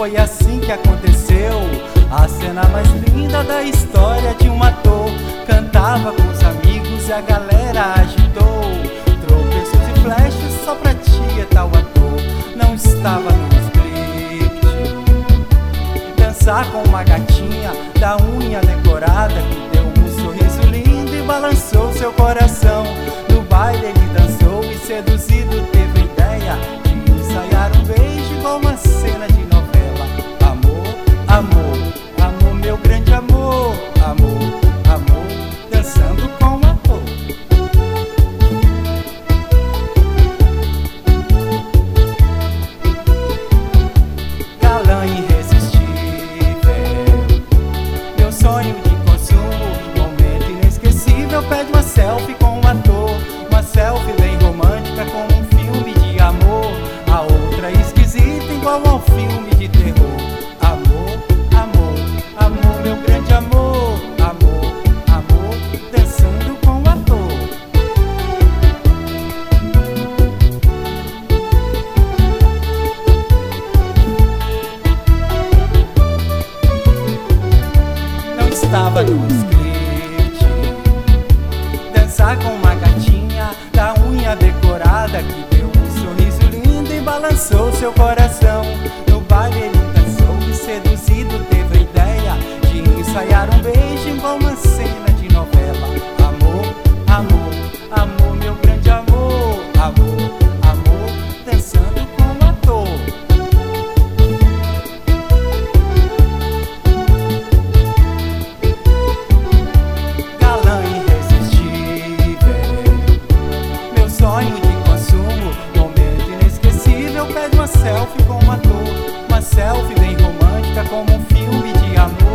foi assim que aconteceu. A cena mais linda da história de um ator. Cantava com os amigos e a galera agitou. Tropeços e flashes só pra ti é tal ator. Não estava no script. Dançar com uma gatinha da unha decorada, que deu um sorriso lindo e balançou seu coração. No baile ele dançou e seduzido teve a ideia de ensaiar um beijo igual uma cena de novela. Amor, amor, amor, meu grande amor. Amor, amor, dançando com o ator. Galã irresistível, meu sonho de consumo, momento inesquecível. Pede uma selfie com o ator, uma selfie bem romântica como um filme de amor. A outra esquisita igual a um filme de terror. Amor, amor, amor, meu grande amor. Amor, amor, dançando com o ator. Não estava no script. Dançar com uma gatinha da unha decorada, que deu um sorriso lindo e balançou seu coração. No baile ele dançou e seduzido teve a ideia de ensaiar um beijo igual uma cena de novela. Amor, amor, amor, meu grande amor. Amor, amor, dançando com o ator. Galã irresistível, meu sonho de consumo, momento inesquecível. Pede uma selfie com um ator, uma selfie bem romântica como um filme de amor.